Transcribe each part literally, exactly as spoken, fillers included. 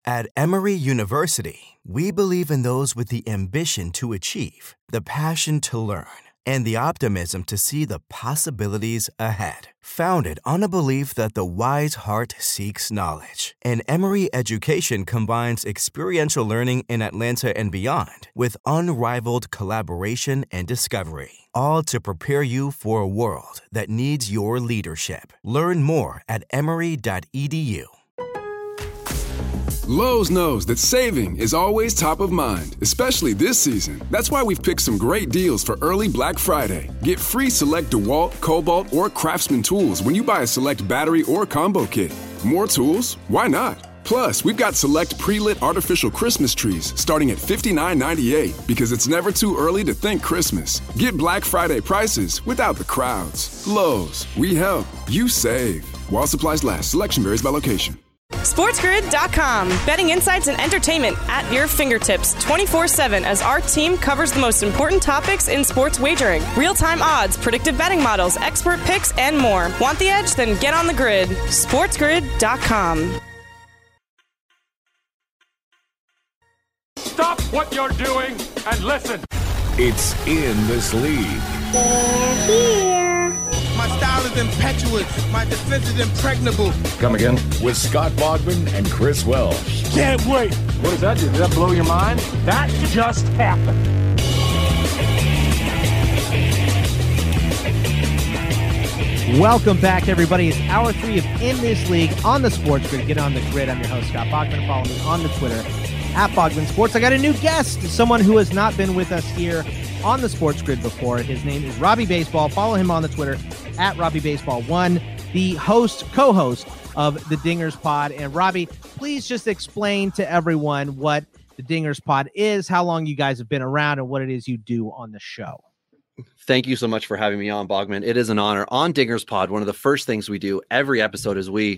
At Emory University, we believe in those with the ambition to achieve, the passion to learn, and the optimism to see the possibilities ahead. Founded on a belief that the wise heart seeks knowledge, and Emory education combines experiential learning in Atlanta and beyond with unrivaled collaboration and discovery, all to prepare you for a world that needs your leadership. Learn more at emory dot e d u. Lowe's knows that saving is always top of mind, especially this season. That's why we've picked some great deals for early Black Friday. Get free select DeWalt, Cobalt, or Craftsman tools when you buy a select battery or combo kit. More tools? Why not? Plus, we've got select pre-lit artificial Christmas trees starting at fifty-nine ninety-eight because it's never too early to think Christmas. Get Black Friday prices without the crowds. Lowe's, we help, you save. While supplies last, selection varies by location. SportsGrid dot com. Betting insights and entertainment at your fingertips twenty-four seven as our team covers the most important topics in sports wagering. Real-time odds, predictive betting models, expert picks, and more. Want the edge? Then get on the grid. SportsGrid dot com. Stop what you're doing and listen. It's In This League. They're here. My style is impetuous. My defense is impregnable. Come again? With Scott Bogman and Chris Welsh. Can't wait. What does that do? Does that blow your mind? That just happened. Welcome back, everybody. It's hour three of In This League on the Sports Grid. Get on the grid. I'm your host, Scott Bogman. Follow me on the Twitter at Bogman Sports. I got a new guest, someone who has not been with us here on the Sports Grid before. His name is Robbie Baseball. Follow him on the Twitter at Robbie Baseball one, the host, co-host of the Dingers Pod. And Robbie, please just explain to everyone what the Dingers Pod is, how long you guys have been around, and what it is you do on the show. Thank you so much for having me on, Bogman. It is an honor. On Dingers Pod, one of the first things we do every episode is we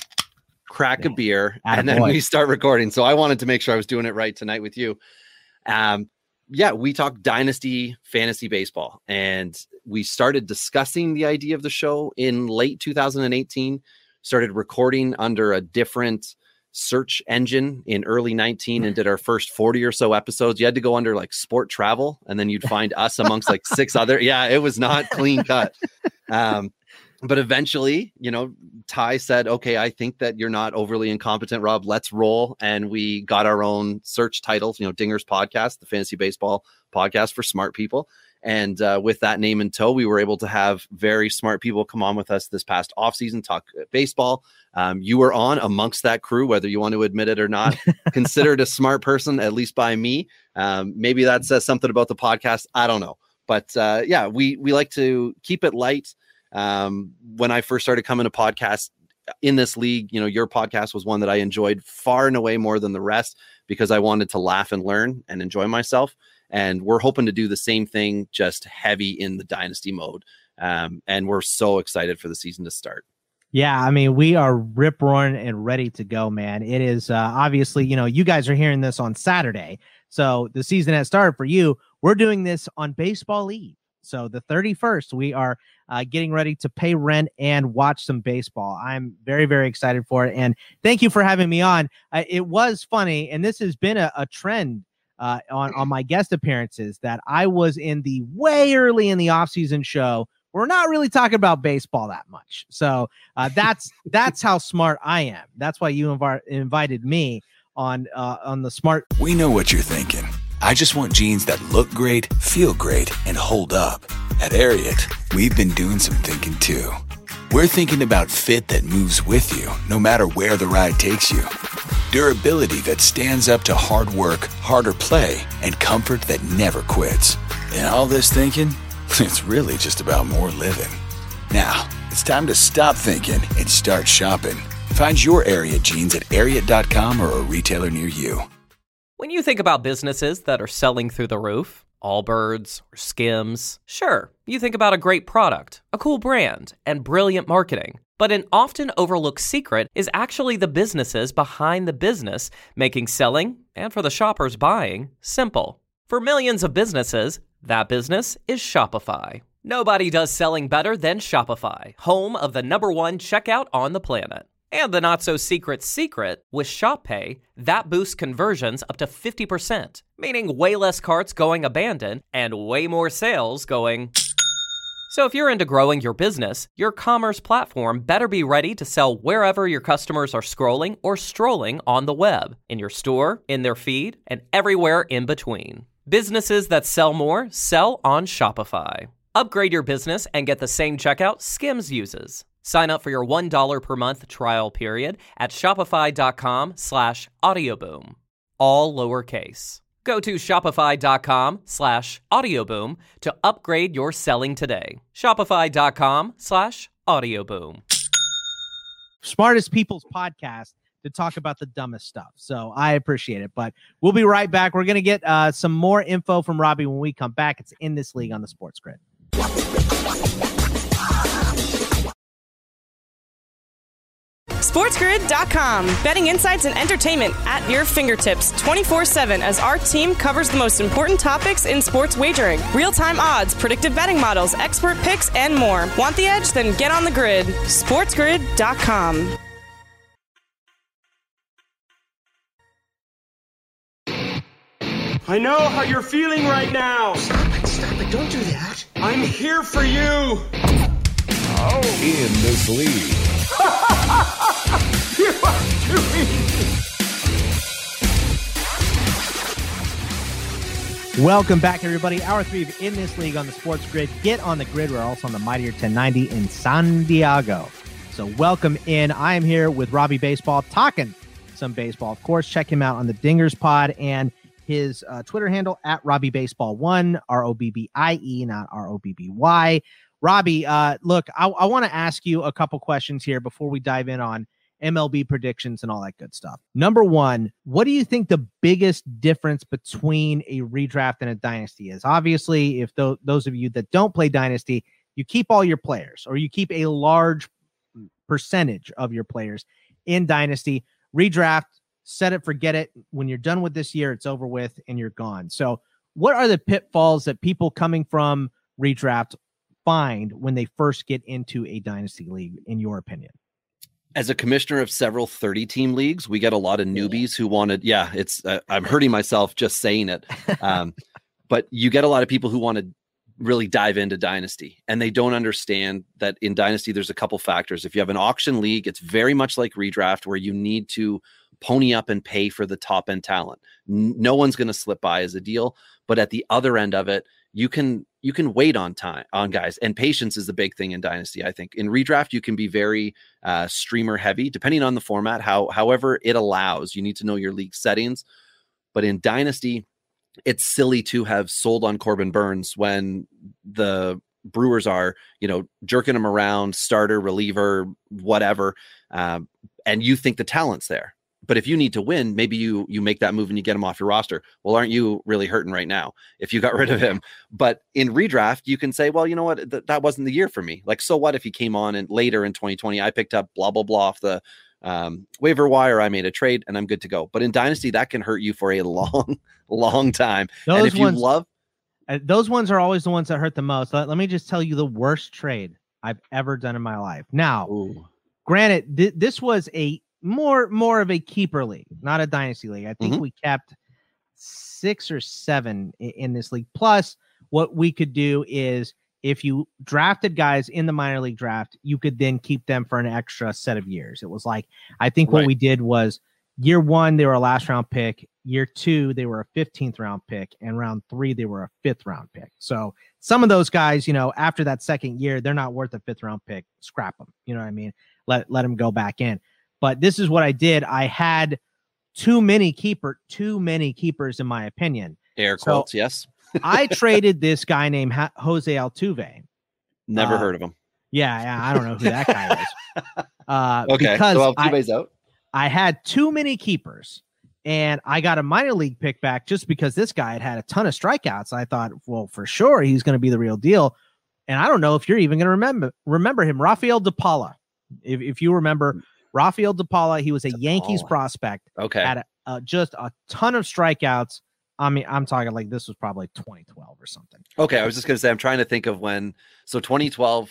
crack yeah. a beer Attaboy. and then we start recording. So I wanted to make sure I was doing it right tonight with you. Um, yeah, we talk Dynasty Fantasy Baseball, and we started discussing the idea of the show in late two thousand eighteen, started recording under a different search engine in early nineteen and did our first forty or so episodes. You had to go under like Sport Travel, and then you'd find us amongst like six other. Yeah, it was not clean cut. Um, but eventually, you know, Ty said, okay, I think that you're not overly incompetent, Rob. Let's roll. And we got our own search titles, you know, Dingers Podcast, the fantasy baseball podcast for smart people. And uh, with that name in tow, we were able to have very smart people come on with us this past offseason, talk baseball. Um, you were on amongst that crew, whether you want to admit it or not, considered a smart person, at least by me. Um, maybe that says something about the podcast. I don't know. But uh, yeah, we, we like to keep it light. Um, when I first started coming to podcasts in this league, you know, your podcast was one that I enjoyed far and away more than the rest because I wanted to laugh and learn and enjoy myself. And we're hoping to do the same thing, just heavy in the dynasty mode. Um, and we're so excited for the season to start. Yeah, I mean, we are rip roaring and ready to go, man. It is uh, obviously, you know, you guys are hearing this on Saturday. So the season has started for you. We're doing this on Baseball Eve. So the thirty-first, we are uh, getting ready to pay rent and watch some baseball. I'm very, very excited for it. And thank you for having me on. Uh, it was funny, and this has been a, a trend uh, on, on my guest appearances, that I was in the way early in the offseason show. We're not really talking about baseball that much. So uh, that's that's how smart I am. That's why you inv- invited me on uh, on the smart. We know what you're thinking. I just want jeans that look great, feel great, and hold up. At Ariat, we've been doing some thinking too. We're thinking about fit that moves with you, no matter where the ride takes you. Durability that stands up to hard work, harder play, and comfort that never quits. And all this thinking, it's really just about more living. Now, it's time to stop thinking and start shopping. Find your Ariat jeans at ariat dot com or a retailer near you. When you think about businesses that are selling through the roof, Allbirds or Skims, sure, you think about a great product, a cool brand, and brilliant marketing. But an often overlooked secret is actually the businesses behind the business, making selling, and for the shoppers buying, simple. For millions of businesses, that business is Shopify. Nobody does selling better than Shopify, home of the number one checkout on the planet. And the not-so-secret secret, with Shop Pay, that boosts conversions up to fifty percent, meaning way less carts going abandoned and way more sales going... So if you're into growing your business, your commerce platform better be ready to sell wherever your customers are scrolling or strolling on the web, in your store, in their feed, and everywhere in between. Businesses that sell more sell on Shopify. Upgrade your business and get the same checkout Skims uses. Sign up for your one dollar per month trial period at shopify.com slash audioboom. All lowercase. Go to shopify.com slash audioboom to upgrade your selling today. Shopify.com slash audioboom. Smartest People's Podcast to talk about the dumbest stuff. So I appreciate it. But we'll be right back. We're going to get uh, some more info from Robbie when we come back. It's In This League on the Sports Grid. SportsGrid dot com. Betting insights and entertainment at your fingertips twenty-four seven as our team covers the most important topics in sports wagering. Real-time odds, predictive betting models, expert picks, and more. Want the edge? Then get on the grid. SportsGrid dot com. I know how you're feeling right now. Stop it, stop it. Don't do that. I'm here for you. Oh. In This League. You are too easy. Welcome back, everybody. Hour three of In This League on the Sports Grid. Get on the grid. We're also on the Mightier ten ninety in San Diego. So welcome in. I am here with Robbie Baseball, talking some baseball. Of course, check him out on the Dingers Pod and his uh, Twitter handle at Robbie Baseball one, R O B B I E, not R O B B Y. Robbie, uh, look, I, I want to ask you a couple questions here before we dive in on M L B predictions and all that good stuff. Number one, what do you think the biggest difference between a redraft and a dynasty is? Obviously, if th- those of you that don't play dynasty, you keep all your players, or you keep a large percentage of your players in dynasty. Redraft, set it, forget it. When you're done with this year, it's over with and you're gone. So what are the pitfalls that people coming from redraft find when they first get into a dynasty league, in your opinion? As a commissioner of several thirty team leagues, we get a lot of newbies who wanted, yeah, it's, uh, I'm hurting myself just saying it. Um, but you get a lot of people who want to really dive into dynasty, and they don't understand that in dynasty, there's a couple factors. If you have an auction league, it's very much like redraft, where you need to pony up and pay for the top end talent. N- no one's going to slip by as a deal, but at the other end of it, you can, you can wait on time on guys, and patience is the big thing in dynasty. I think in redraft, you can be very uh, streamer heavy, depending on the format, how, however it allows. You need to know your league settings, but in dynasty, it's silly to have sold on Corbin Burns when the Brewers are, you know, jerking him around, starter, reliever, whatever. Um, and you think the talent's there. But if you need to win, maybe you you make that move and you get him off your roster. Well, aren't you really hurting right now if you got rid of him? But in redraft, you can say, well, you know what? Th- that wasn't the year for me. Like, so what if he came on and later in twenty twenty, I picked up blah, blah, blah off the um, waiver wire, I made a trade and I'm good to go. But in dynasty, that can hurt you for a long, long time. Those and if ones, you love, uh, those ones are always the ones that hurt the most. Let, let me just tell you the worst trade I've ever done in my life. Now, Ooh. granted, th- this was a more, more of a keeper league, not a dynasty league. I think mm-hmm. we kept six or seven in, in this league. Plus, what we could do is, if you drafted guys in the minor league draft, you could then keep them for an extra set of years. It was like, I think what right. we did was year one, they were a last round pick. Year two, they were a fifteenth round pick. And round three, they were a fifth round pick. So some of those guys, you know, after that second year, they're not worth a fifth round pick. Scrap them. You know what I mean? Let, let them go back in. But this is what I did. I had too many keeper, too many keepers, in my opinion. Air quotes, so, yes. I traded this guy named ha- Jose Altuve. Never uh, heard of him. Yeah, yeah, I don't know who that guy is. Uh, okay, because so Altuve's I, out. I had too many keepers, and I got a minor league pick back just because this guy had had a ton of strikeouts. I thought, well, for sure he's going to be the real deal. And I don't know if you're even going to remember remember him, Rafael DePaula. If if you remember Rafael DePaula, he was a DePaula. Yankees prospect. Okay, had a, uh, just a ton of strikeouts. I mean, I'm talking like this was probably twenty twelve or something. Okay, I was just going to say, I'm trying to think of when. So twenty twelve,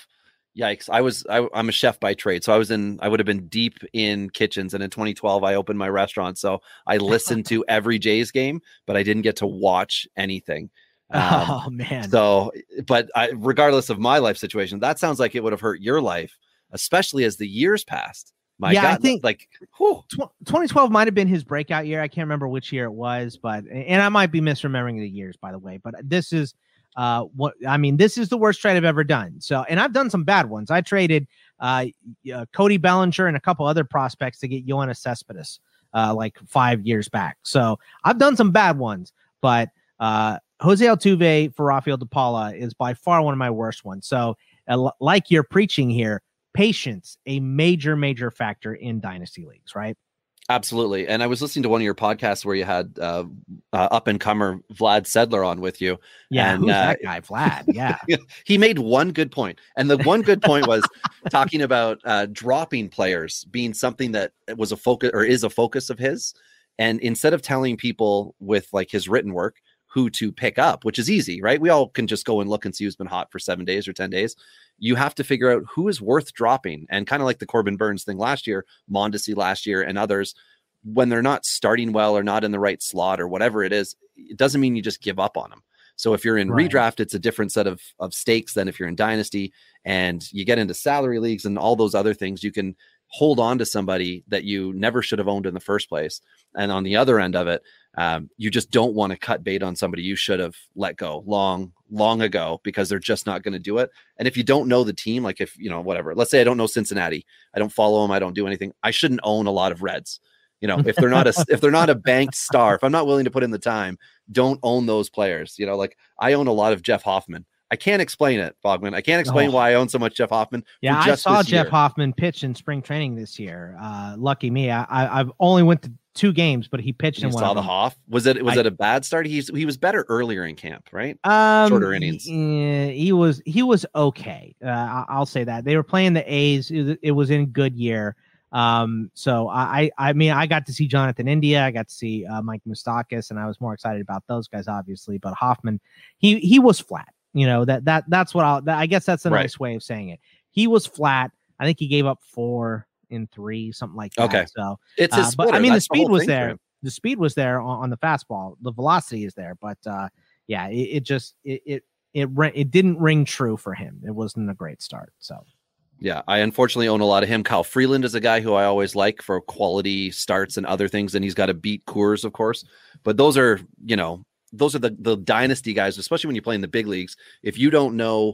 Yikes. I was, I, I'm a chef by trade. So I was in, I would have been deep in kitchens. And in twenty twelve, I opened my restaurant. So I listened to every Jays game, but I didn't get to watch anything. Um, oh man. So, but I, regardless of my life situation, that sounds like it would have hurt your life, especially as the years passed. My yeah, God, I think like whew. twenty twelve might have been his breakout year. I can't remember which year it was, but, and I might be misremembering the years, by the way, but this is, Uh, what I mean, this is the worst trade I've ever done. So, and I've done some bad ones. I traded uh, uh Cody Bellinger and a couple other prospects to get Yoenis Cespedes uh like five years back. So I've done some bad ones, but uh Jose Altuve for Rafael DePaula is by far one of my worst ones. So, uh, like you're preaching here, patience, a major, major factor in dynasty leagues, right? Absolutely. And I was listening to one of your podcasts where you had uh, uh, up and comer Vlad Sedler on with you. Yeah, and, who's uh, that guy? Vlad. Yeah. He made one good point. And the one good point was talking about uh, dropping players being something that was a focus or is a focus of his. And instead of telling people with like his written work who to pick up, which is easy, right? We all can just go and look and see who's been hot for seven days or ten days. You have to figure out who is worth dropping. And kind of like the Corbin Burns thing last year, Mondesi last year, and others, when they're not starting well or not in the right slot or whatever it is, it doesn't mean you just give up on them. So if you're in right. redraft, it's a different set of, of stakes than if you're in dynasty, and you get into salary leagues and all those other things. You can hold on to somebody that you never should have owned in the first place. And on the other end of it, um, you just don't want to cut bait on somebody you should have let go long, long ago, because they're just not going to do it. And if you don't know the team, like if, you know, whatever, let's say I don't know Cincinnati, I don't follow them, I don't do anything, I shouldn't own a lot of Reds. You know, if they're not a, if they're not a banked star, if I'm not willing to put in the time, don't own those players. You know, like I own a lot of Jeff Hoffman. I can't explain it, Bogman. I can't explain oh. why I own so much Jeff Hoffman. Yeah, I saw Jeff year. Hoffman pitch in spring training this year. Uh, lucky me. I, I, I've only went to two games, but he pitched you in one. Saw of the them. Hoff? Was it was I, it a bad start? He's he was better earlier in camp, right? Um, Shorter innings. He, he was he was okay. Uh, I'll say that they were playing the A's. It, it was in good year. Um, so I, I mean, I got to see Jonathan India, I got to see uh, Mike Moustakas, and I was more excited about those guys, obviously. But Hoffman, he he was flat. You know that that that's what I'll. That, I guess that's a right. nice way of saying it. He was flat. I think he gave up four in three, something like that. Okay, so it's his uh, but I mean, that's the speed the was there. The speed was there on, on the fastball. The velocity is there, but uh, yeah, it, it just it it it it didn't ring true for him. It wasn't a great start. So. Yeah, I unfortunately own a lot of him. Kyle Freeland is a guy who I always like for quality starts and other things. And he's got to beat Coors, of course. But those are, you know, those are the, the dynasty guys, especially when you play in the big leagues. If you don't know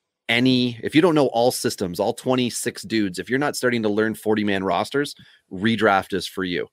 any, if you don't know all systems, all twenty-six dudes, if you're not starting to learn forty man rosters, redraft is for you.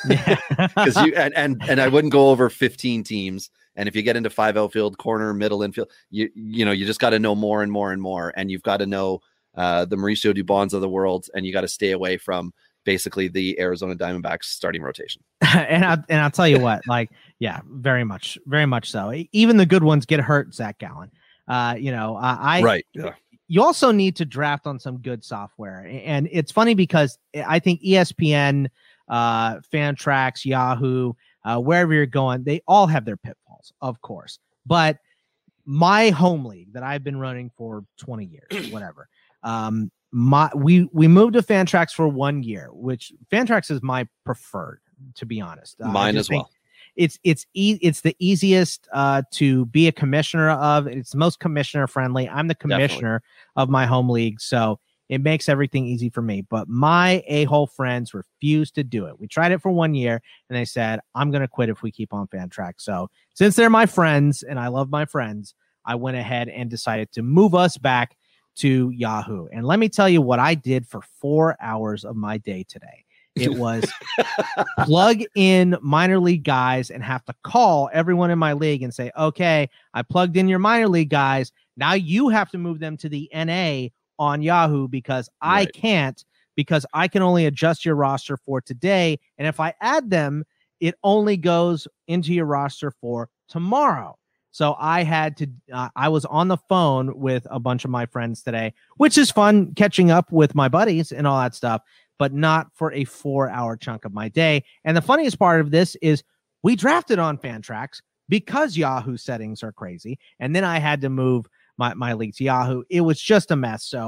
Because you and, and and I wouldn't go over fifteen teams. And if you get into five outfield, corner, middle, infield, you you know, you just got to know more and more and more. And you've got to know uh, the Mauricio Dubons of the world, and you got to stay away from basically the Arizona Diamondbacks starting rotation. and I and I'll tell you what, like, yeah, very much, very much so. Even the good ones get hurt, Zach Gallen. Uh, you know, uh, I right. Yeah. You also need to draft on some good software, and it's funny because I think E S P N, uh, Fantrax, Yahoo, uh, wherever you're going, they all have their pitfalls, of course. But my home league that I've been running for twenty years, whatever. Um, my we we moved to Fantrax for one year, which Fantrax is my preferred, to be honest. Uh, Mine as well. It's it's e- it's the easiest uh, to be a commissioner of. It's the most commissioner friendly. I'm the commissioner Definitely. of my home league, so it makes everything easy for me. But my a-hole friends refused to do it. We tried it for one year, and they said, "I'm going to quit if we keep on Fantrax." So since they're my friends and I love my friends, I went ahead and decided to move us back to Yahoo. And let me tell you what I did for four hours of my day today. It was plug in minor league guys and have to call everyone in my league and say, okay, I plugged in your minor league guys. Now you have to move them to the N A on Yahoo because I right. can't, because I can only adjust your roster for today. And if I add them, it only goes into your roster for tomorrow. So I had to, uh, I was on the phone with a bunch of my friends today, which is fun catching up with my buddies and all that stuff, but not for a four hour chunk of my day. And the funniest part of this is we drafted on Fantrax because Yahoo settings are crazy. And then I had to move my, my league to Yahoo. It was just a mess. So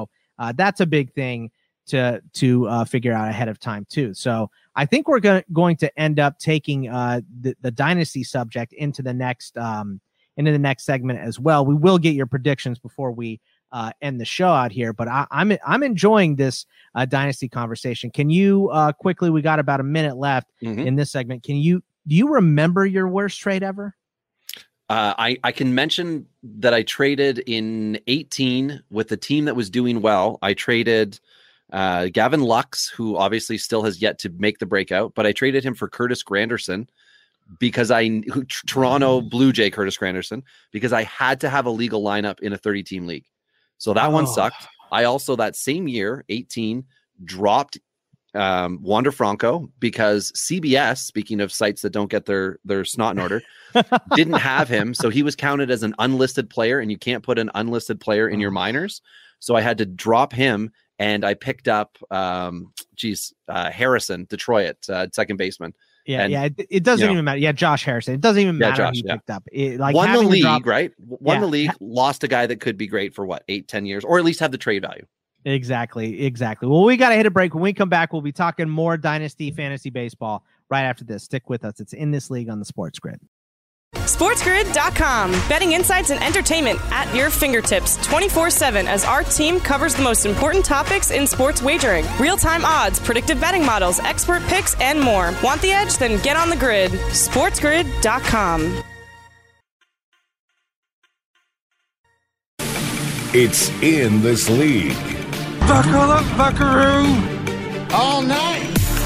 Uh, that's a big thing to to uh, figure out ahead of time too. So I think we're go- going to end up taking uh, the, the dynasty subject into the next um, into the next segment as well. We will get your predictions before we uh, end the show out here, but I, I'm I'm enjoying this uh, dynasty conversation. Can you uh, quickly? We got about a minute left mm-hmm. in this segment. Can you do you remember your worst trade ever? Uh, I, I can mention that I traded in eighteen with the team that was doing well. I traded uh, Gavin Lux, who obviously still has yet to make the breakout, but I traded him for Curtis Granderson because I who, Toronto Blue Jay Curtis Granderson because I had to have a legal lineup in a thirty team league. So that oh. one sucked. I also that same year, eighteen, dropped um, Wander Franco because C B S, speaking of sites that don't get their, their snot in order, didn't have him. So he was counted as an unlisted player, and you can't put an unlisted player in your minors. So I had to drop him, and I picked up, um, geez, uh, Harrison, Detroit, uh, second baseman. Yeah, and, yeah. It, it doesn't even know, matter. Yeah, Josh Harrison. It doesn't even yeah, matter Josh, who you yeah. picked up. It, like won the league, drop, right? Won yeah. the league, lost a guy that could be great for what, eight, ten years, or at least have the trade value. Exactly, exactly. Well, we got to hit a break. When we come back, we'll be talking more Dynasty Fantasy Baseball right after this. Stick with us. It's In This League on the Sports Grid. SportsGrid dot com. Betting insights and entertainment at your fingertips twenty-four seven as our team covers the most important topics in sports wagering. Real-time odds, predictive betting models, expert picks, and more. Want the edge? Then get on the grid. SportsGrid dot com. It's In This League. Buckle up, buckaroo! All night!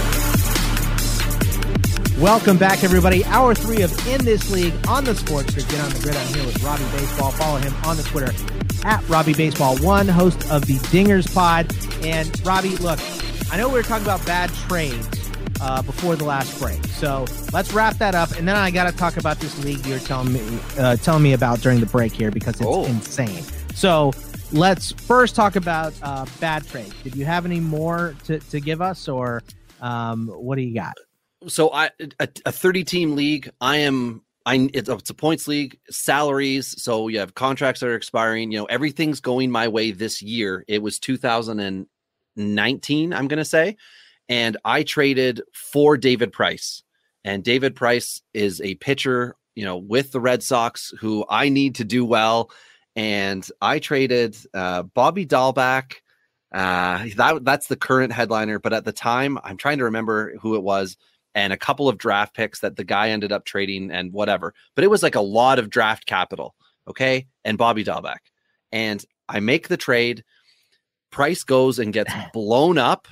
Welcome back, everybody. Hour three of In This League on the Sports Grid. Get on the grid. I'm here with Robbie Baseball. Follow him on the Twitter at Robbie Baseball one, host of the Dingers Pod. And Robbie, look, I know we were talking about bad trades uh, before the last break, so let's wrap that up. And then I got to talk about this league you're telling me uh, telling me about during the break here because it's oh. insane. So let's first talk about uh, bad trades. Did you have any more to, to give us, or um, what do you got? So I a, a thirty team league. I am I it's a, it's a points league, salaries. So you have contracts that are expiring. You know, everything's going my way this year. It was two thousand nineteen, I'm going to say, and I traded for David Price. And David Price is a pitcher, you know, with the Red Sox who I need to do well. And I traded uh, Bobby Dahlback. Uh, that that's the current headliner, but at the time, I'm trying to remember who it was. And a couple of draft picks that the guy ended up trading and whatever. But it was like a lot of draft capital, okay? And Bobby Dahlback. And I make the trade. Price goes and gets blown up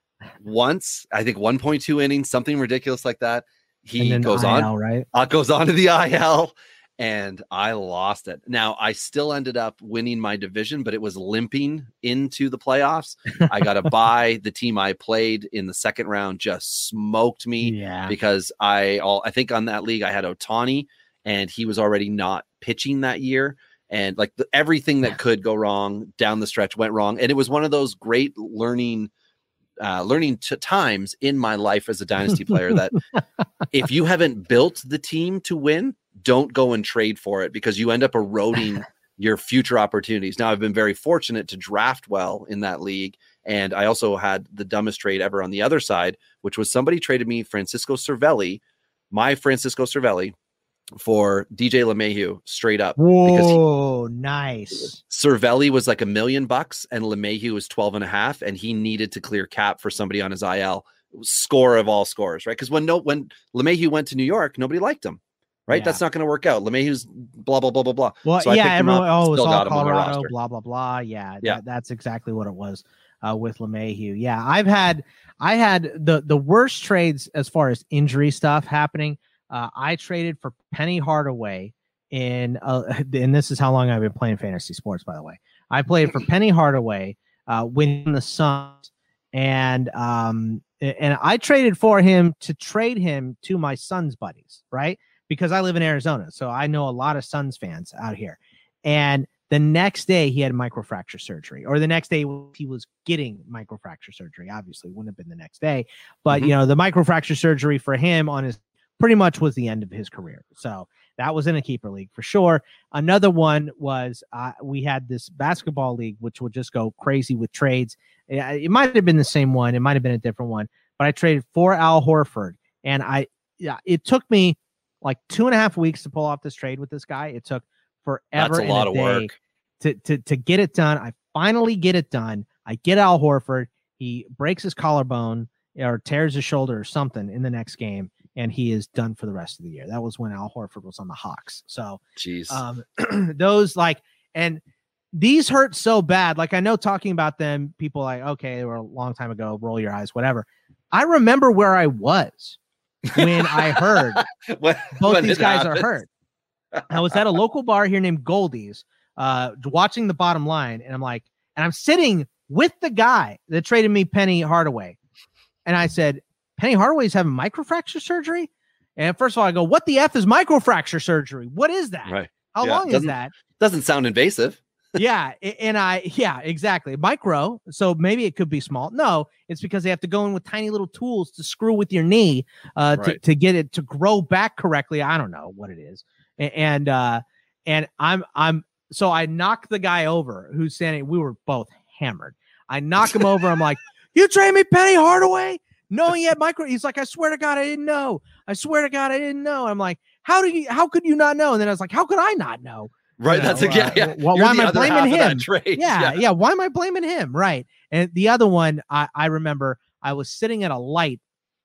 once, I think one point two innings, something ridiculous like that. He goes I L, on, right? Uh, goes on to the I L, and I lost it. Now, I still ended up winning my division, but it was limping into the playoffs. I got to buy. The team I played in the second round just smoked me yeah. because I all I think on that league I had Ohtani, and he was already not pitching that year. And like the, everything that could go wrong down the stretch went wrong. And it was one of those great learning uh, learning t- times in my life as a dynasty player that if you haven't built the team to win, don't go and trade for it because you end up eroding your future opportunities. Now, I've been very fortunate to draft well in that league. And I also had the dumbest trade ever on the other side, which was somebody traded me Francisco Cervelli, my Francisco Cervelli, for D J LeMahieu straight up. Whoa, he, nice. Cervelli was like a million bucks and LeMahieu was twelve and a half. And he needed to clear cap for somebody on his I L. Score of all scores, right? Because when no when LeMahieu went to New York, nobody liked him. Right, yeah. That's not going to work out. LeMahieu's blah blah blah blah blah. Well, so yeah, everyone. Up, oh, it's all Colorado. Blah blah blah. Yeah, yeah. That, that's exactly what it was uh, with LeMahieu. Yeah, I've had, I had the the worst trades as far as injury stuff happening. Uh, I traded for Penny Hardaway in, uh, and this is how long I've been playing fantasy sports. By the way, I played for Penny Hardaway uh, winning the Suns, and um, and I traded for him to trade him to my Suns buddies, right? Because I live in Arizona, so I know a lot of Suns fans out here. And the next day he had microfracture surgery, or the next day he was getting microfracture surgery. Obviously, it wouldn't have been the next day, but mm-hmm. you know, the microfracture surgery for him on his pretty much was the end of his career. So that was in a keeper league for sure. Another one was uh, we had this basketball league, which would just go crazy with trades. It, it might have been the same one. It might have been a different one, but I traded for Al Horford. And I, yeah, it took me like two and a half weeks to pull off this trade with this guy. It took forever. That's a and lot a of day work to, to, to get it done. I finally get it done. I get Al Horford. He breaks his collarbone or tears his shoulder or something in the next game, and he is done for the rest of the year. That was when Al Horford was on the Hawks. So, jeez, um, those like, and these hurt so bad. Like, I know talking about them, people like, okay, they were a long time ago, roll your eyes, whatever. I remember where I was when I heard when, both when these guys happens. are hurt. I was at a local bar here named Goldie's, uh, watching the Bottom Line, and I'm like, and I'm sitting with the guy that traded me Penny Hardaway. And I said, Penny Hardaway's having microfracture surgery? And first of all, I go, what the F is microfracture surgery? What is that? Right. How Yeah, long is doesn't- that? Doesn't sound invasive. Yeah. a- And I, yeah, exactly. Micro. So maybe it could be small. No, it's because they have to go in with tiny little tools to screw with your knee uh, to, Right. to get it to grow back correctly. I don't know what it is. A- And, uh, and I'm, I'm, so I knocked the guy over who's standing. We were both hammered. I knock him over. I'm like, you trade me Penny Hardaway? Knowing he had micro. He's like, I swear to God, I didn't know. I swear to God, I didn't know. I'm like, how do you, how could you not know? And then I was like, how could I not know? Right. You know, That's a, yeah, uh, yeah. wh- You're why am the I other blaming half of that him? trade. Yeah, yeah. Why am I blaming him? Right. And the other one, I, I remember I was sitting at a light,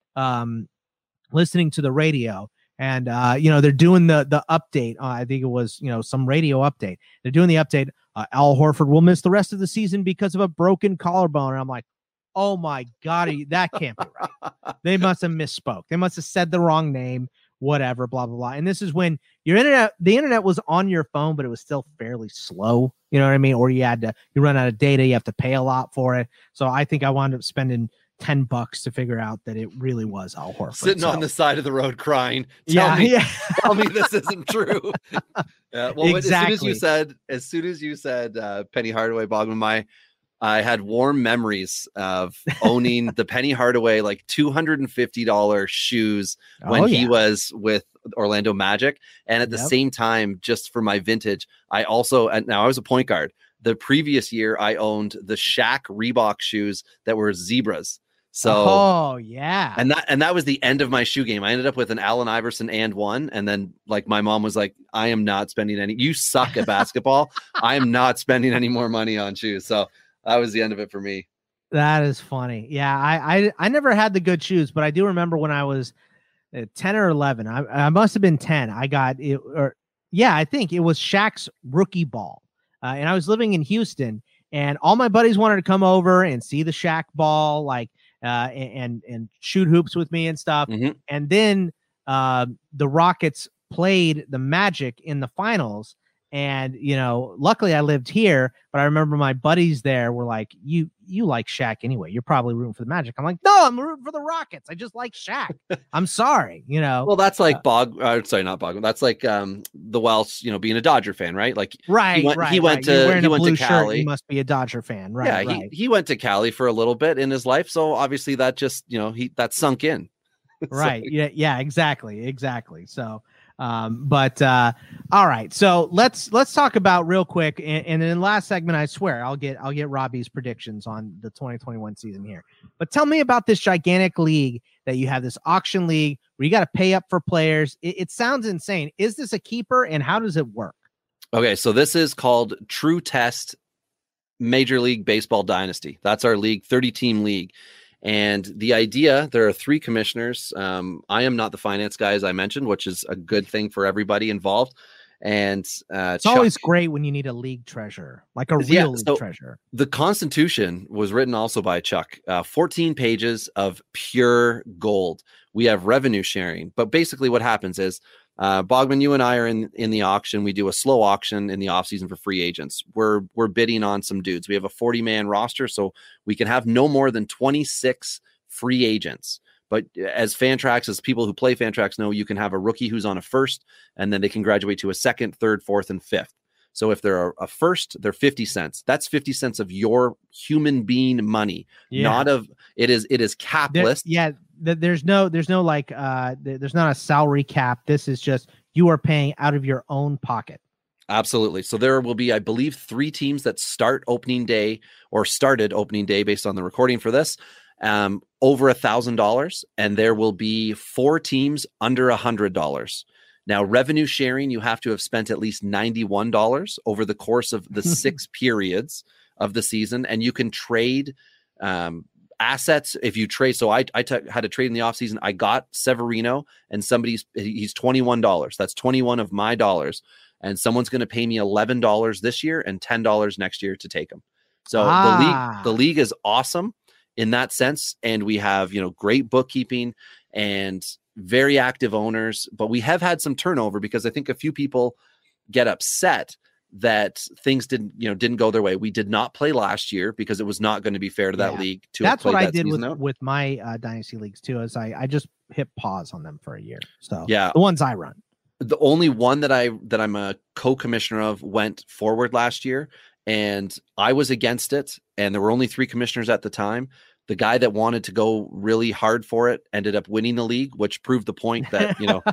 um, listening to the radio, and uh, you know, they're doing the the update. Uh, I think it was, you know, some radio update. They're doing the update. Uh, Al Horford will miss the rest of the season because of a broken collarbone. And I'm like, oh my God, are you, that can't be right. They must have misspoke. They must have said the wrong name, whatever, blah, blah, blah. And this is when your internet, the internet was on your phone, but it was still fairly slow. You know what I mean? Or you had to, you run out of data, you have to pay a lot for it. So I think I wound up spending ten bucks to figure out that it really was Al Horford. Sitting so. on the side of the road crying. Tell Yeah, me, yeah. tell me this isn't true. Yeah, well, as soon as Exactly. you said, as soon as you said uh, Penny Hardaway, Bogman, my, I had warm memories of owning the Penny Hardaway like two hundred fifty dollars shoes when Oh, he yeah. was with Orlando Magic, and at the Yep. same time, just for my vintage, I also and now I was a point guard. The previous year, I owned the Shaq Reebok shoes that were zebras. So, oh yeah, and that and that was the end of my shoe game. I ended up with an Allen Iverson and one, and then like my mom was like, "I am not spending any. You suck at basketball. I am not spending any more money on shoes." So that was the end of it for me. that is funny. Yeah, I, I I never had the good shoes, but I do remember when I was uh, ten or eleven. I, I must have been ten. I got it, or yeah, I think it was Shaq's rookie ball, uh, and I was living in Houston, and all my buddies wanted to come over and see the Shaq ball, like. Uh, and and shoot hoops with me and stuff. Mm-hmm. And then uh, the Rockets played the Magic in the finals. And, you know, luckily I lived here, but I remember my buddies there were like, you you like Shaq anyway. You're probably rooting for the Magic. I'm like, no, I'm rooting for the Rockets. I just like Shaq. I'm sorry, you know. Well, that's like Bog. Uh, sorry, not Bog. That's like um the Welsh, you know, being a Dodger fan, right? Like right, he went, right. he went right. You're to wearing he a went blue to Cali. Shirt, you must be a Dodger fan, right? yeah, right. he he went to Cali for a little bit in his life, so obviously that just you know he that sunk in. Right. Yeah. Yeah. Exactly. Exactly. So, um, but uh, all right. So let's let's talk about real quick, and, and in the last segment, I swear I'll get I'll get Robbie's predictions on the twenty twenty-one season here. But tell me about this gigantic league that you have, this auction league where you got to pay up for players. It, it sounds insane. Is this a keeper, and how does it work? Okay, so this is called True Test Major League Baseball Dynasty. That's our league, thirty team league. And the idea, there are three commissioners. Um, I am not the finance guy, as I mentioned, which is a good thing for everybody involved. And uh, It's always great when you need a league treasurer, like a real Yeah, league so treasurer. The Constitution was written also by Chuck, uh, fourteen pages of pure gold. We have revenue sharing, but basically what happens is uh, Bogman, you and I are in, in the auction. We do a slow auction in the off season for free agents. We're, we're bidding on some dudes. We have a forty man roster, so we can have no more than twenty-six free agents. But as Fantrax, as people who play Fantrax know, you can have a rookie who's on a first, and then they can graduate to a second, third, fourth, and fifth. So if they're a first, they're fifty cents. That's fifty cents of your human being money, Yeah. not of it is. It is capless. There, yeah, th- there's no there's no like uh th- there's not a salary cap. This is just you are paying out of your own pocket. Absolutely. So there will be, I believe, three teams that start opening day or started opening day based on the recording for this, um, over a thousand dollars, and there will be four teams under a hundred dollars. Now, revenue sharing, you have to have spent at least ninety-one dollars over the course of the six periods of the season, and you can trade um, assets if you trade. So I, I t- had to trade in the offseason. I got Severino, and somebody's he's twenty-one dollars. That's twenty-one of my dollars. And someone's going to pay me eleven dollars this year and ten dollars next year to take him. So ah. the league, the league is awesome in that sense. And we have, you know, great bookkeeping and very active owners, but we have had some turnover because I think a few people get upset that things didn't, you know, didn't go their way. We did not play last year because it was not going to be fair to that yeah. league. To That's what I that did with, out. with my uh, dynasty leagues too, is I, I just hit pause on them for a year. So yeah, the ones I run. The only one that I that I'm a co-commissioner of went forward last year, and I was against it. And there were only three commissioners at the time. The guy that wanted to go really hard for it ended up winning the league, which proved the point that, you know,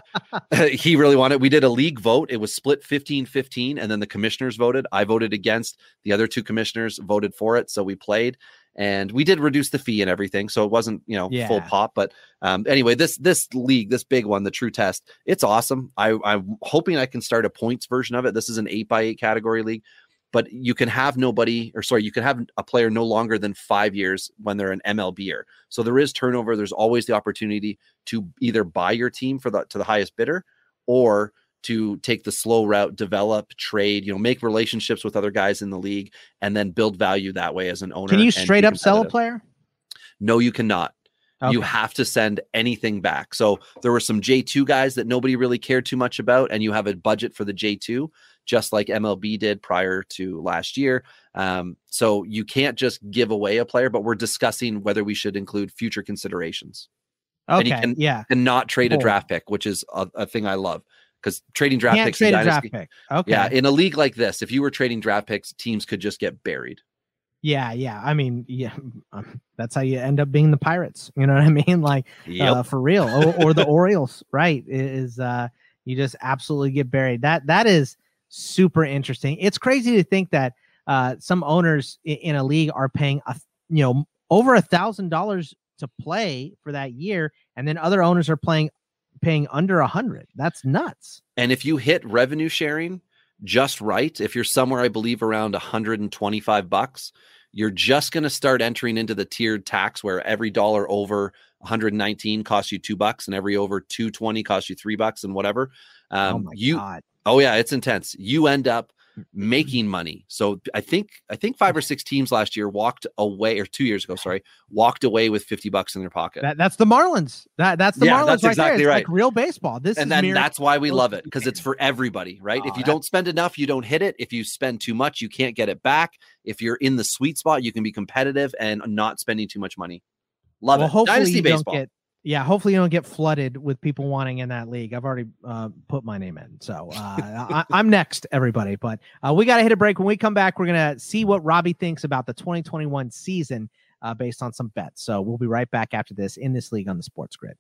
he really wanted. We did a league vote. It was split fifteen fifteen, and then the commissioners voted. I voted against. The other two commissioners voted for it. So we played. And we did reduce the fee and everything, so it wasn't, you know, yeah. full pop. But um, anyway, this this league, this big one, the True Test, it's awesome. I, I'm hoping I can start a points version of it. This is an eight by eight category league, but you can have nobody, or sorry, you can have a player no longer than five years when they're an M L B-er. So there is turnover. There's always the opportunity to either buy your team for the to the highest bidder, or to take the slow route, develop, trade, you know, make relationships with other guys in the league, and then build value that way as an owner. Can you straight up sell a player? No, you cannot. Okay. You have to send anything back. So there were some J two guys that nobody really cared too much about, and you have a budget for the J two, just like M L B did prior to last year. Um, so you can't just give away a player, but we're discussing whether we should include future considerations. Okay, and you can, yeah. and not trade cool. a draft pick, which is a, a thing I love. Because trading draft Can't picks, trade in a Dynasty, draft pick. Okay. Yeah, in a league like this, if you were trading draft picks, teams could just get buried. Yeah, yeah. I mean, yeah, um, that's how you end up being the Pirates. You know what I mean? Like, yep. uh, for real, or, or the Orioles, right? Is uh, you just absolutely get buried. That that is super interesting. It's crazy to think that uh, some owners in, in a league are paying a you know over a thousand dollars to play for that year, and then other owners are playing. paying under a hundred. That's nuts. And if you hit revenue sharing just right, if you're somewhere, I believe around one hundred twenty-five bucks, you're just going to start entering into the tiered tax where every dollar over one hundred nineteen costs you two bucks and every over two twenty costs you three bucks and whatever. Um, oh my you, God. Oh yeah, it's intense. You end up making money. So I think I think five or six teams last year walked away, or two years ago, sorry, walked away with fifty bucks in their pocket. That, that's the Marlins. That that's the yeah, Marlins that's right exactly there. It's right. Like real baseball. This and is then that's why we love it, because it's for everybody, right? Oh, if you don't spend enough, you don't hit it. If you spend too much, you can't get it back. If you're in the sweet spot, you can be competitive and not spending too much money. Love well, it. Hopefully Dynasty you baseball. Don't get, yeah, hopefully you don't get flooded with people wanting in that league. I've already uh, put my name in. So uh, I, I'm next, everybody. But uh, we got to hit a break. When we come back, we're going to see what Robbie thinks about the twenty twenty-one season uh, based on some bets. So we'll be right back after this in This League on the Sports Grid.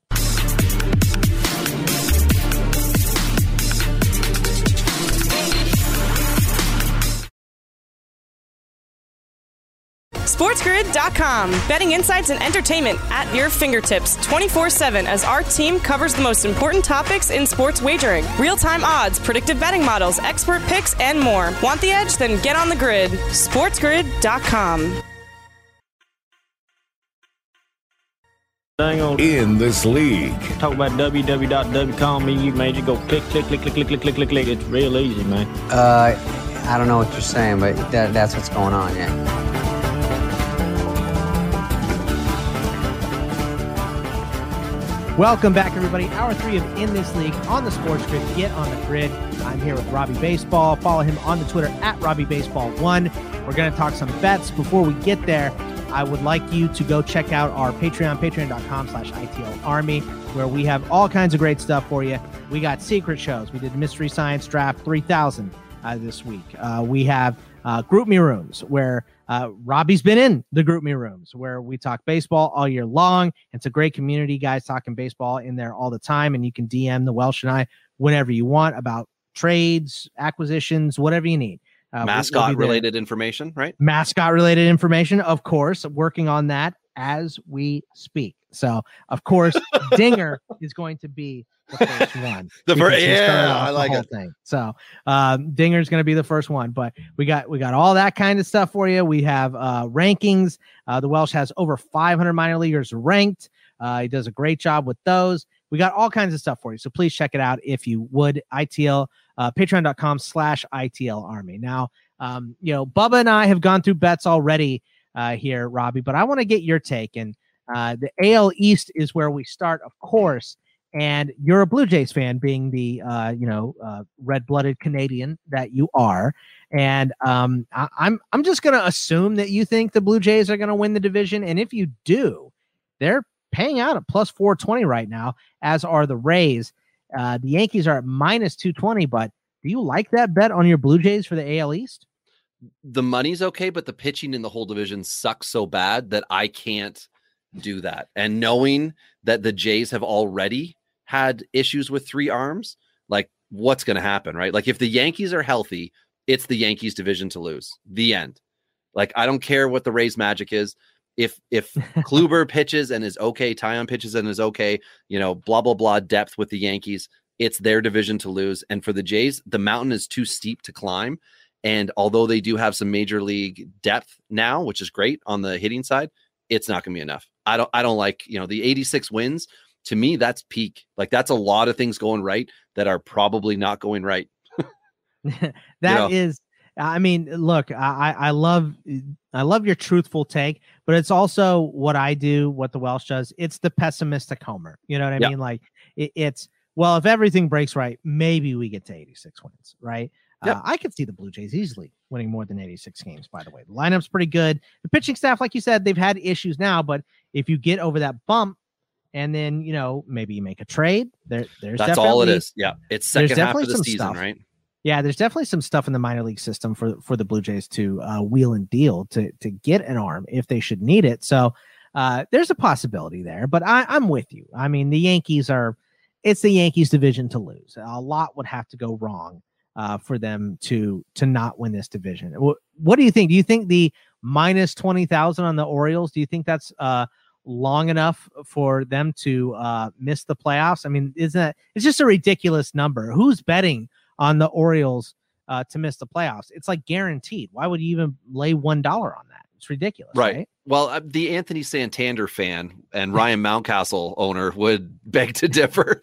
SportsGrid dot com. Betting insights and entertainment at your fingertips twenty-four seven as our team covers the most important topics in sports wagering. Real-time odds, predictive betting models, expert picks, and more. Want the edge? Then get on the grid. SportsGrid dot com. In This League. Talk about w w w dot w com and you man, you go click, click, click, click, click, click, click, click, click. It's real easy, man. Uh, I don't know what you're saying, but that, that's what's going on, yeah. Welcome back, everybody. Hour three of In This League on the Sports Grid. Get on the grid. I'm here with Robbie Baseball. Follow him on the Twitter at Robbie Baseball one. We're going to talk some bets. Before we get there, I would like you to go check out our Patreon, patreon dot com slash I T L Army, where we have all kinds of great stuff for you. We got secret shows. We did Mystery Science Draft three thousand uh, this week. Uh, we have uh, Group Me Rooms, where uh, Robbie's been in the Group Me Rooms, where we talk baseball all year long. It's a great community, guys talking baseball in there all the time, and you can D M the Welsh and I whenever you want about trades, acquisitions, whatever you need. Uh, Mascot we'll related information, right? Mascot related information, of course, working on that as we speak. So, of course, Dinger is going to be the first one. the first, yeah, I like it. Thing. So, um, Dinger is going to be the first one. But we got we got all that kind of stuff for you. We have uh, rankings. Uh, the Welsh has over five hundred minor leaguers ranked. Uh, he does a great job with those. We got all kinds of stuff for you. So please check it out if you would. I T L, uh, patreon.com slash ITL Army. Now, um, you know, Bubba and I have gone through bets already uh, here, Robbie, but I want to get your take. And uh, the A L East is where we start, of course. And you're a Blue Jays fan, being the, uh, you know, uh, red-blooded Canadian that you are. And um, I- I'm I'm just going to assume that you think the Blue Jays are going to win the division. And if you do, they're paying out at plus four twenty right now, as are the Rays. Uh, the Yankees are at minus two twenty, but do you like that bet on your Blue Jays for the A L East? The money's okay, but the pitching in the whole division sucks so bad that I can't do that. And knowing that the Jays have already had issues with three arms, like what's going to happen, right? Like if the Yankees are healthy, it's the Yankees division to lose. The end. Like, I don't care what the Rays magic is. If if Kluber pitches and is okay, Taillon pitches and is okay, you know, blah, blah, blah, depth with the Yankees, it's their division to lose. And for the Jays, the mountain is too steep to climb. And although they do have some major league depth now, which is great on the hitting side, it's not going to be enough. I don't I don't like, you know, the eighty-six wins. To me, that's peak. Like, that's a lot of things going right that are probably not going right. That You know? is, I mean, look, I, I love, I love your truthful take, but it's also what I do, what the Welsh does. It's the pessimistic homer. You know what I Yeah. mean? Like it, it's, well, if everything breaks right, maybe we get to eighty-six wins, right? Yep. Uh, I could see the Blue Jays easily winning more than eighty-six games, by the way. The lineup's pretty good. The pitching staff, like you said, they've had issues now, but if you get over that bump and then, you know, maybe you make a trade, there, there's That's all it definitely- is. Yeah. It's there's second half definitely of the some season, stuff. right? Yeah, there's definitely some stuff in the minor league system for for the Blue Jays to uh, wheel and deal to to get an arm if they should need it. So uh, there's a possibility there, but I, I'm with you. I mean, the Yankees are, it's the Yankees division to lose. A lot would have to go wrong uh, for them to to not win this division. What, what do you think? Do you think the minus twenty thousand on the Orioles, do you think that's uh, long enough for them to uh, miss the playoffs? I mean, isn't that, it's just a ridiculous number. Who's betting on the Orioles uh, to miss the playoffs? It's like guaranteed. Why would you even lay one dollar on that? It's ridiculous, right? Right. Well, uh, the Anthony Santander fan and Ryan Mountcastle owner would beg to differ,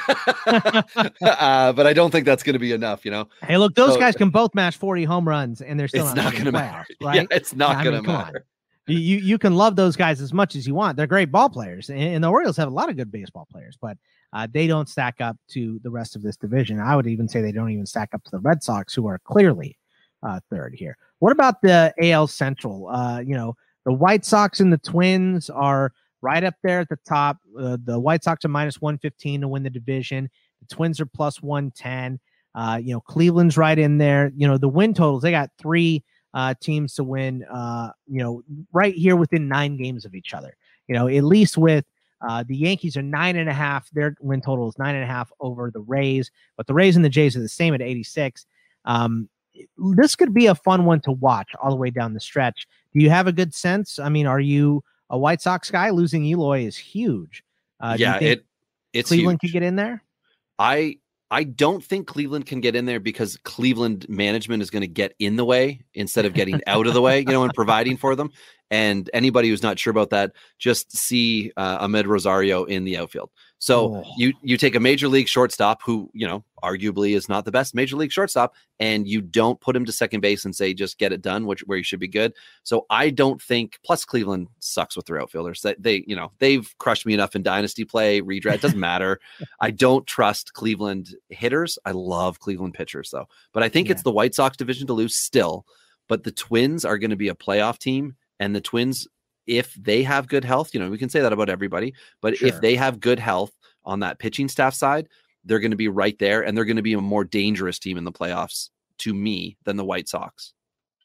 uh, but I don't think that's going to be enough. You know, Hey, look, those So- guys can both match forty home runs, and they're still it's not, not making going to the matter. playoffs, right? Yeah, it's not I going to mean, come on. matter. You you you can love those guys as much as you want. They're great ball players, and, and the Orioles have a lot of good baseball players, but uh, they don't stack up to the rest of this division. I would even say they don't even stack up to the Red Sox, who are clearly uh, third here. What about the A L Central? Uh, you know, the White Sox and the Twins are right up there at the top. Uh, the White Sox are minus one fifteen to win the division. The Twins are plus one ten. Uh, you know, Cleveland's right in there. You know, the win totals, they got three uh, teams to win, uh, you know, right here within nine games of each other. You know, at least with uh, the Yankees are nine and a half. Their win total is nine and a half over the Rays, but the Rays and the Jays are the same at eighty-six. Um, this could be a fun one to watch all the way down the stretch. Do you have a good sense? I mean, are you a White Sox guy? Losing Eloy is huge. Uh, do you Yeah, think it it's Cleveland huge. could get in there? I I don't think Cleveland can get in there because Cleveland management is going to get in the way instead of getting out of the way, you know, and providing for them. And anybody who's not sure about that, just see uh, Ahmed Rosario in the outfield. So Oh. you you take a major league shortstop who, you know, arguably is not the best major league shortstop, and you don't put him to second base and say, just get it done, which where you should be good. So I don't think, plus Cleveland sucks with their outfielders. That they, you know, they've crushed me enough in dynasty play, redraft, it doesn't matter. I don't trust Cleveland hitters. I love Cleveland pitchers though. But I think Yeah. it's the White Sox division to lose still. But the Twins are going to be a playoff team, and the Twins, if they have good health, you know, we can say that about everybody, but Sure. if they have good health on that pitching staff side, they're going to be right there, and they're going to be a more dangerous team in the playoffs to me than the White Sox.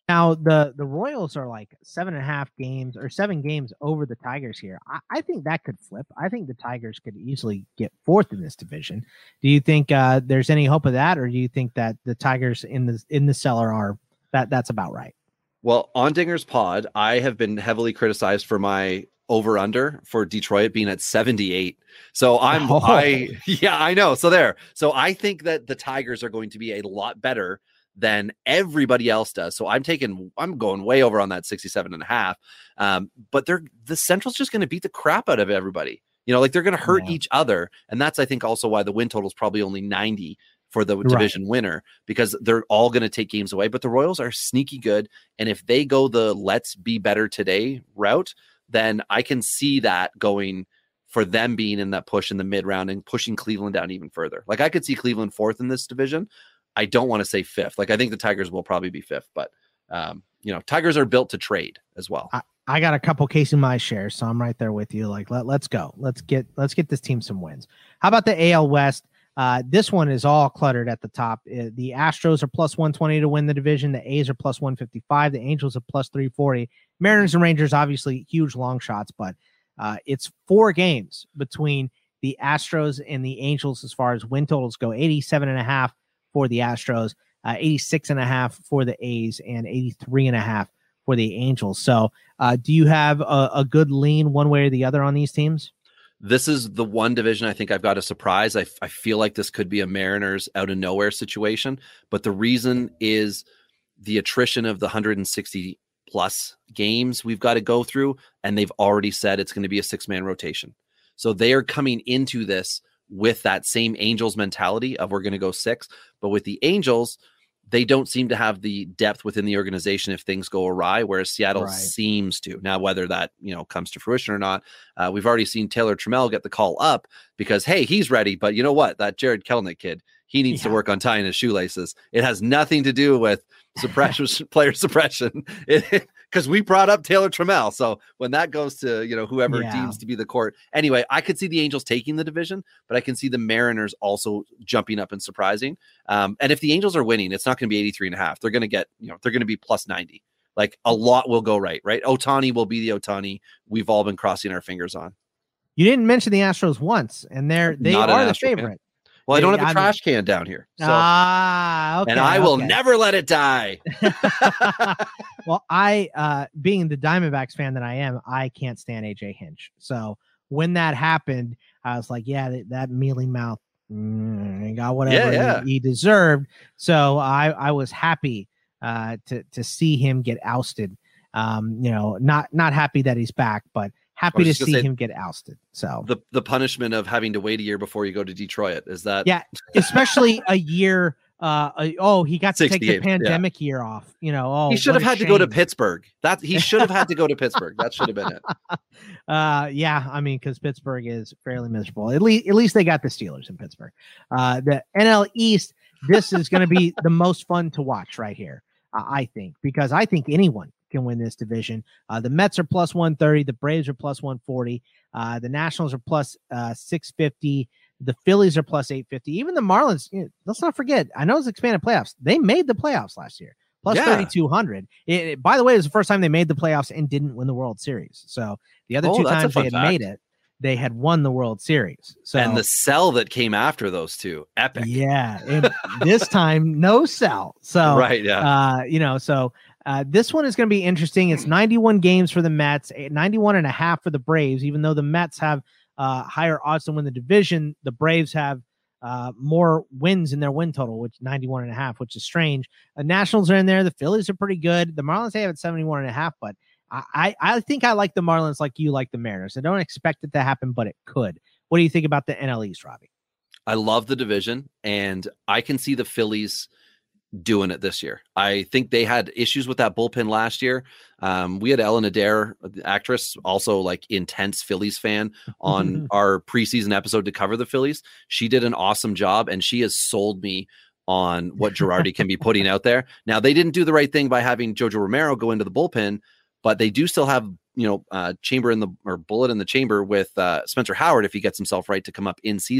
Now the the Royals are like seven and a half games or seven games over the Tigers here. I, I think that could flip. I think the Tigers could easily get fourth in this division. Do you think uh, there's any hope of that, or do you think that the Tigers in the in the cellar are that that's about right? Well, on Dinger's Pod, I have been heavily criticized for my over under for Detroit being at seventy-eight. So I'm oh. I yeah, I know. So there. So I think that the Tigers are going to be a lot better than everybody else does. So I'm taking, I'm going way over on that sixty-seven and a half. Um, but they're, the Central's just going to beat the crap out of everybody. You know, like they're going to hurt yeah. each other. And that's, I think, also why the win total is probably only ninety for the right. division winner, because they're all going to take games away. But the Royals are sneaky good. And if they go the let's be better today route, then I can see that going for them being in that push in the mid round and pushing Cleveland down even further. Like I could see Cleveland fourth in this division. I don't want to say fifth. Like I think the Tigers will probably be fifth, but um, you know, Tigers are built to trade as well. I, I got a couple Casey Mize shares, so I'm right there with you. Like let, let's go. Let's get let's get this team some wins. How about the A L West? Uh, this one is all cluttered at the top. Uh, the Astros are plus one twenty to win the division. The A's are plus one fifty-five. The Angels are plus three forty. Mariners and Rangers, obviously huge long shots, but uh, it's four games between the Astros and the Angels as far as win totals go. eighty-seven and a half for the Astros, uh, eighty-six and a half for the A's, and eighty-three and a half for the Angels. So uh, do you have a, a good lean one way or the other on these teams? This is the one division I think I've got a surprise. I, I feel like this could be a Mariners out of nowhere situation, but the reason is the attrition of the one hundred sixty plus games we've got to go through, and they've already said it's going to be a six-man rotation. So they are coming into this with that same Angels mentality of we're going to go six, but with the Angels, they don't seem to have the depth within the organization if things go awry, whereas Seattle right. seems to. Now, whether that, you know, comes to fruition or not, uh, we've already seen Taylor Trammell get the call up because, hey, he's ready, but you know what? That Jared Kelenic kid, he needs yeah. to work on tying his shoelaces. It has nothing to do with suppression, player suppression, because we brought up Taylor Trammell. So when that goes to, you know, whoever yeah. deems to be the court. Anyway, I could see the Angels taking the division, but I can see the Mariners also jumping up and surprising. Um, and if the Angels are winning, it's not going to be eighty-three and a half. They're going to get, you know, they're going to be plus ninety. Like a lot will go right, right? Ohtani will be the Ohtani we've all been crossing our fingers on. You didn't mention the Astros once, and they're, they not are the favorite. Fan. Well, I don't have a I trash mean, can down here. So. Ah, okay. And I will okay. never let it die. Well, I, uh, being the Diamondbacks fan that I am, I can't stand A J Hinch. So when that happened, I was like, yeah, that, that mealy mouth mm, got whatever yeah, yeah. He, he deserved. So I, I was happy uh, to to see him get ousted. Um, you know, not not happy that he's back, but happy to see him get ousted. So the the punishment of having to wait a year before you go to Detroit is that yeah, especially a year. Uh, uh, oh, he got to take the games, pandemic yeah. year off. You know, oh, he should have had shame. to go to Pittsburgh. That he should have had to go to Pittsburgh. That should have been it. Uh, yeah, I mean, because Pittsburgh is fairly miserable. At least, at least they got the Steelers in Pittsburgh. Uh, the N L East. This is going to be the most fun to watch right here. Uh, I think because I think anyone can win this division. Uh, the Mets are plus one thirty. The Braves are plus one forty. Uh, the Nationals are plus uh, six fifty. The Phillies are plus eight fifty. Even the Marlins, you know, let's not forget, I know it's expanded playoffs. They made the playoffs last year, plus yeah. thirty-two hundred. It, it, by the way, it was the first time they made the playoffs and didn't win the World Series. So the other oh, two times they had fact. made it, they had won the World Series. So and the sell that came after those two, epic. Yeah. And this time, no sell. So, right. Yeah. Uh, you know, so uh, this one is going to be interesting. It's ninety-one games for the Mets, ninety-one and a half for the Braves, even though the Mets have uh, higher odds to win the division. The Braves have uh, more wins in their win total, which ninety-one and a half, which is strange. The Nationals are in there. The Phillies are pretty good. The Marlins, they have it seventy-one and a half, but I, I think I like the Marlins like you like the Mariners. I don't expect it to happen, but it could. What do you think about the N L East, Robbie? I love the division, and I can see the Phillies doing it this year. I think they had issues with that bullpen last year. Um, we had Ellen Adair, the actress, also like intense Phillies fan, on our preseason episode to cover the Phillies. She did an awesome job, and she has sold me on what Girardi can be putting out there. Now, they didn't do the right thing by having Jojo Romero go into the bullpen, but they do still have, you know, uh, chamber in the or bullet in the chamber with uh, Spencer Howard if he gets himself right to come up in season.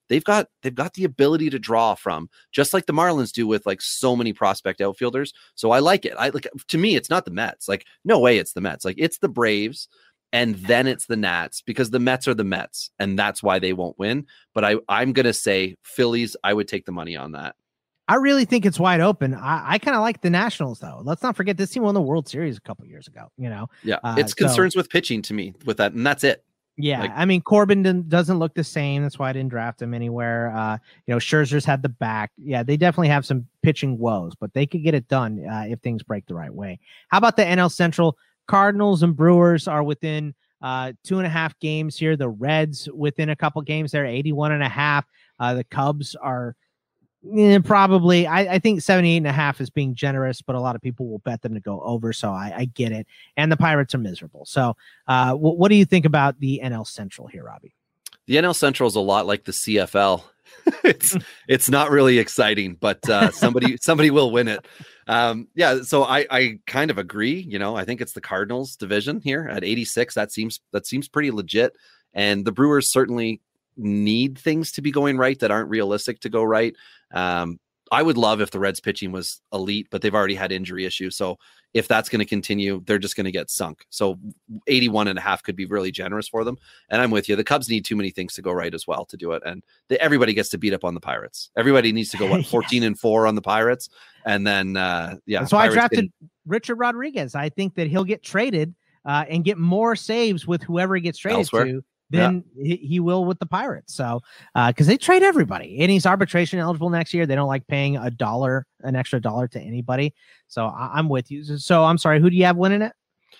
they've got they've got the ability to draw from, just like the Marlins do with like so many prospect outfielders. So I like it. I like to me, it's not the Mets. Like, no way it's the Mets. Like, it's the Braves. And then it's the Nats, because the Mets are the Mets, and that's why they won't win. But I, I'm going to say Phillies, I would take the money on that. I really think it's wide open. I, I kind of like the Nationals, though. Let's not forget this team won the World Series a couple years ago, you know? Yeah, uh, it's so, concerns with pitching to me with that, and that's it. Yeah, like, I mean, Corbin didn't, doesn't look the same. That's why I didn't draft him anywhere. Uh, you know, Scherzer's had the back. Yeah, they definitely have some pitching woes, but they could get it done uh, if things break the right way. How about the N L Central? Cardinals and Brewers are within Uh, two and a half games here. The Reds within a couple games, they're eighty-one and a half. Uh, the Cubs are eh, probably, I, I think seventy-eight and a half is being generous, but a lot of people will bet them to go over. So I, I get it. And the Pirates are miserable. So uh, w- what do you think about the N L Central here, Robbie? The N L Central is a lot like the C F L. it's it's not really exciting, but uh, somebody somebody will win it. Um, yeah, so I, I kind of agree. You know, I think it's the Cardinals division here at eighty-six. That seems that seems pretty legit. And the Brewers certainly need things to be going right that aren't realistic to go right. Um, I would love if the Reds pitching was elite, but they've already had injury issues. So if that's going to continue, they're just going to get sunk. So eighty-one and a half could be really generous for them. And I'm with you. The Cubs need too many things to go right as well to do it. And they, everybody gets to beat up on the Pirates. Everybody needs to go, what, fourteen and four on the Pirates. And then, uh, yeah. That's why Pirates I drafted can... Richard Rodriguez. I think that he'll get traded uh, and get more saves with whoever he gets traded Elsewhere. to. Then yeah. he, he will with the Pirates. So, because uh, they trade everybody, and he's arbitration eligible next year. They don't like paying a dollar, an extra dollar to anybody. So I, I'm with you. So I'm sorry. Who do you have winning it?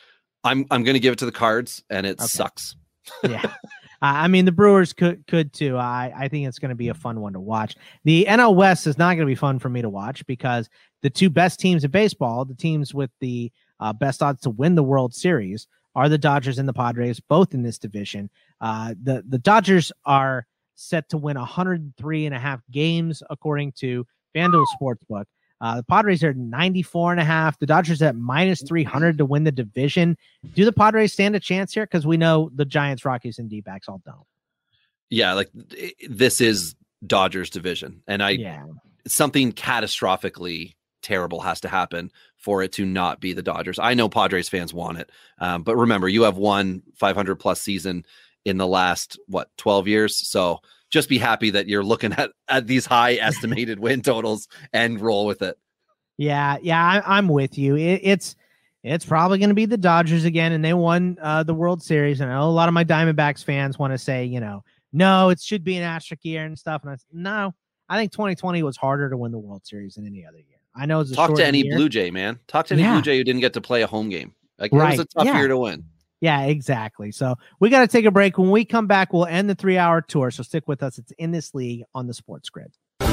I'm I'm going to give it to the Cards, and it okay. sucks. yeah, uh, I mean the Brewers could could too. I I think it's going to be a fun one to watch. The N L West is not going to be fun for me to watch because the two best teams in baseball, the teams with the uh, best odds to win the World Series, are the Dodgers and the Padres, both in this division. Uh, the, the Dodgers are set to win one hundred three and a half games, according to FanDuel Sportsbook. Uh, the Padres are ninety-four and a half. The Dodgers at minus three hundred to win the division. Do the Padres stand a chance here? Because we know the Giants, Rockies, and D-backs all don't. Yeah, like this is Dodgers division. And I yeah. something catastrophically terrible has to happen for it to not be the Dodgers. I know Padres fans want it. Um, but remember, you have one five hundred plus season in the last, what, twelve years. So just be happy that you're looking at, at these high estimated win totals and roll with it. Yeah. Yeah. I, I'm with you. It, it's, it's probably going to be the Dodgers again. And they won uh, the World Series. And I know a lot of my Diamondbacks fans want to say, you know, no, it should be an asterisk year and stuff. And I said, no, I think twenty twenty was harder to win the World Series than any other year. I know it's a talk to any year. Blue Jay, man. Talk to any yeah. Blue Jay who didn't get to play a home game. Like right. it was a tough yeah. year to win. Yeah, exactly. So we got to take a break. When we come back, we'll end the three hour tour. So stick with us. It's In This League on the Sports Grid.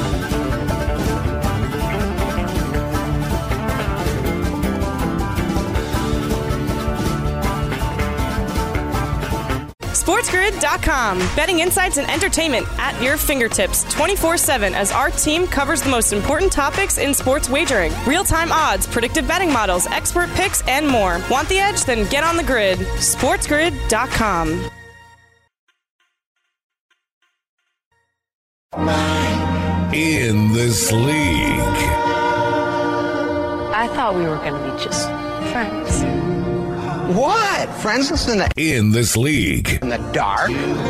SportsGrid dot com. Betting insights and entertainment at your fingertips twenty-four seven as our team covers the most important topics in sports wagering. Real-time odds, predictive betting models, expert picks, and more. Want the edge? Then get on the grid. SportsGrid dot com. In This League. I thought we were going to be just friends. What? Friends in the In This League. In the dark?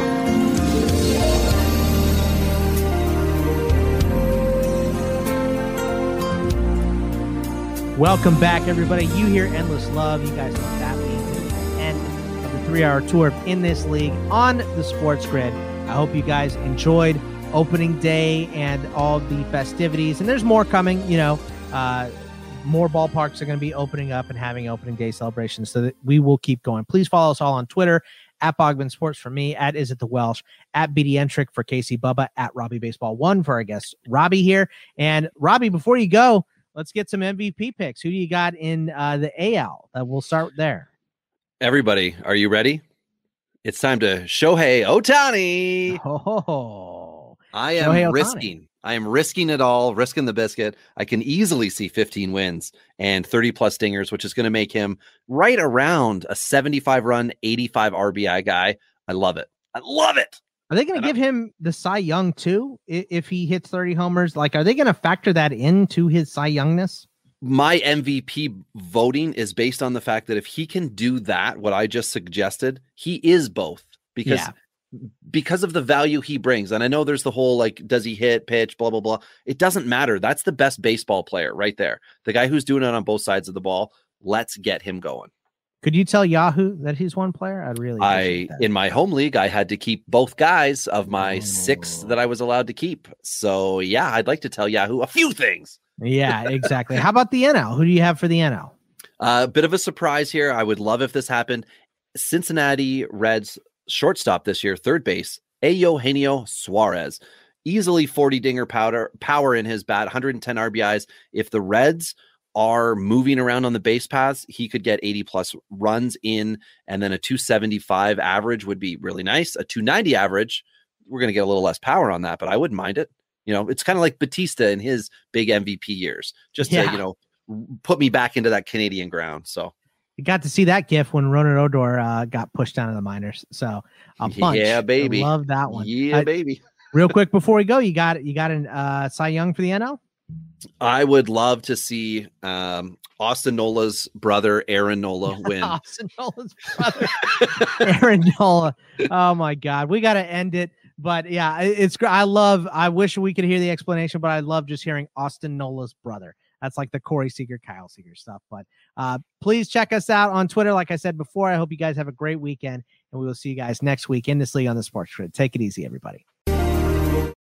Welcome back, everybody. You hear Endless Love. You guys know what that means. It's the end of the three-hour tour of In This League on the Sports Grid. I hope you guys enjoyed opening day and all the festivities. And there's more coming, you know. Uh, more ballparks are going to be opening up and having opening day celebrations, so that we will keep going. Please follow us all on Twitter at Bogman Sports for me, at Is It the Welsh, at B D Entrick for Casey Bubba, at Robbie Baseball One for our guest Robbie here. And Robbie, before you go, let's get some M V P picks. Who do you got in uh, the A L? Uh, we'll start there. Everybody, are you ready? It's time to Shohei Ohtani. Oh, I am Shohei risking. I am risking it all, risking the biscuit. I can easily see fifteen wins and thirty plus dingers, which is going to make him right around a seventy-five run, eighty-five R B I guy. I love it. I love it. Are they going to give him the Cy Young too if he hits thirty homers? Like, are they going to factor that into his Cy Youngness? My M V P voting is based on the fact that if he can do that, what I just suggested, he is both because yeah. because of the value he brings. And I know there's the whole, like, does he hit, pitch, blah, blah, blah. It doesn't matter. That's the best baseball player right there. The guy who's doing it on both sides of the ball. Let's get him going. Could you tell Yahoo that he's one player? I'd really I that. In my home league, I had to keep both guys of my oh. six that I was allowed to keep. So yeah, I'd like to tell Yahoo a few things. Yeah, exactly. How about the N L? Who do you have for the N L? A uh, bit of a surprise here. I would love if this happened. Cincinnati Reds shortstop this year, third base, Eugenio Suarez. Easily forty dinger powder power in his bat, one hundred ten R B Is. If the Reds are moving around on the base paths, he could get eighty plus runs in, and then a two seventy-five average would be really nice. A two ninety average, we're going to get a little less power on that, but I wouldn't mind it. You know, it's kind of like Batista in his big M V P years, just yeah. to, you know, put me back into that Canadian ground. So you got to see that gif when Ronald Odor uh, got pushed down to the minors. So a bunch. Yeah, baby. I love that one. Yeah, uh, baby. Real quick before we go, you got you got an uh, Cy Young for the N L? I would love to see um, Austin Nola's brother, Aaron Nola, win. Austin Nola's brother, Aaron Nola. Oh my God, we got to end it. But yeah, it's great. I love. I wish we could hear the explanation, but I love just hearing Austin Nola's brother. That's like the Corey Seager, Kyle Seager stuff. But uh, please check us out on Twitter. Like I said before, I hope you guys have a great weekend, and we will see you guys next week in this league on the Sports Grid. Take it easy, everybody.